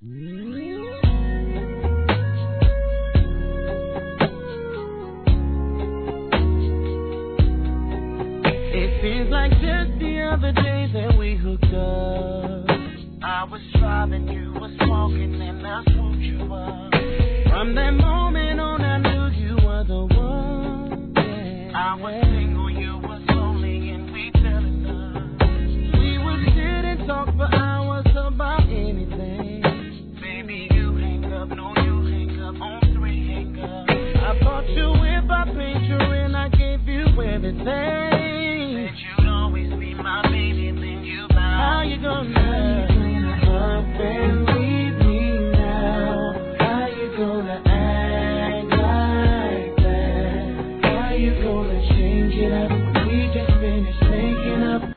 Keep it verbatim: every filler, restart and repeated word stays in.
It seems like just the other day that we hooked up. I was driving, you was smoking, and I swooped you up. From that moment on, I knew you were the one. Yeah. I was single.